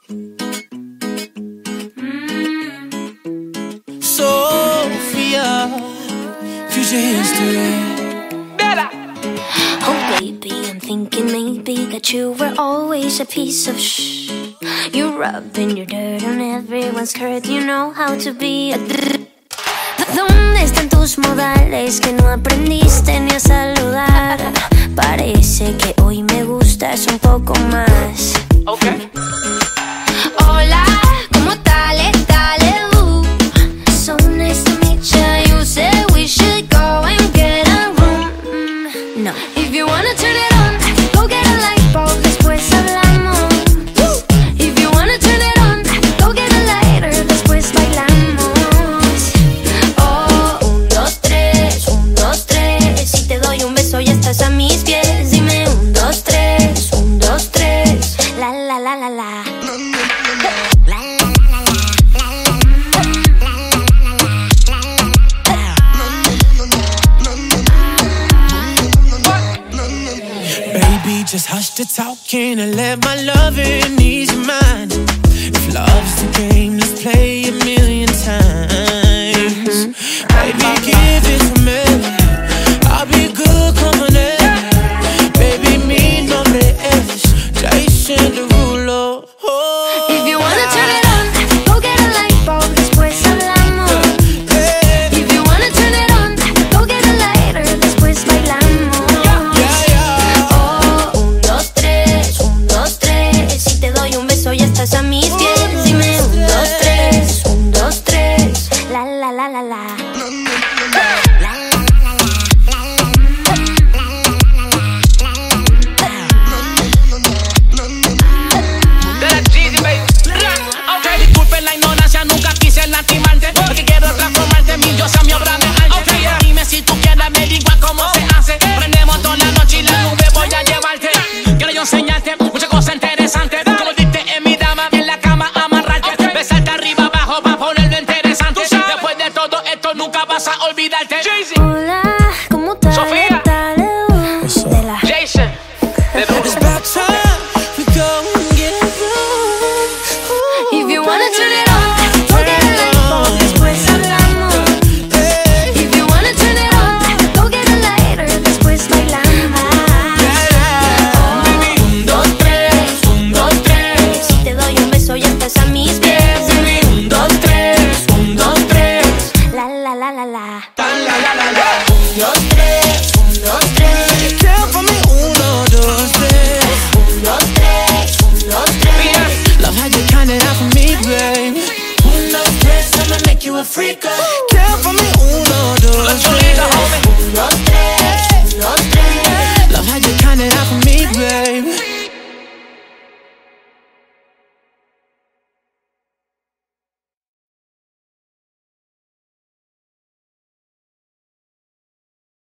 Sophia, future history. Oh baby, I'm thinking maybe that you were always a piece of shh. You're rubbing your dirt on everyone's skirt. You know how to be a ¿Dónde están tus modales que no aprendiste ni a saludar? Parece que hoy me gustas un poco más. Okay. Hola, ¿cómo tal? So nice to meet you. You said we should go and get a room. No. If you wanna turn it on, go get a light bulb, después hablamos. If you wanna turn it on, go get a lighter, después bailamos. Oh, 1, 2, 3, 1, 2, 3. Si te doy un beso ya estás a mis pies. Dime 1, 2, 3, 1, 2, 3. La la la la la. Just hush the talking and let my loving ease your mind. If love's the game, let's play a million times. Baby, give it to me. I'll be good company. Baby, mi nombre es Jason Derulo. Oh, if you wanna turn it on, go get a light bulb, después hablamos. If you wanna turn it on, go get a lighter, después bailamos. Ya estás a mis pies, dime 1, 2, 3, 1, 2, 3, la la la la la. Disculpen la ignorancia, nunca quise lastimarte, porque quiero transformarte mi diosa, mi obra de arte. Dime si tú quieres averiguar cómo se hace. Prendemos toda la noche y la nube voy a llevarte. Quiero yo enseñarte muchas cosas interesantes. Nunca vas a olvidarte. Hola, ¿cómo tal? Sofía. Jason. It's about time we go and get a room. If you wanna turn it on, go get a light bulb, después hablamos. If you wanna turn it on, go get a lighter, después bailamos. 1, 2, 3, 1, 2, 3. Si te doy un beso ya estás a mis pies. 1, 2, 3, 1, 2, 3. La la la la la. 1, 2, 3, 1, 2, 3. Count for me, 1, 2, 3. 1, 2, 3, 1, 2, 3. Love how you count it out for me, babe. 1, 2, 3, I'ma make you a freak. Count for me, 1, 2, 3. 1, 2, 3.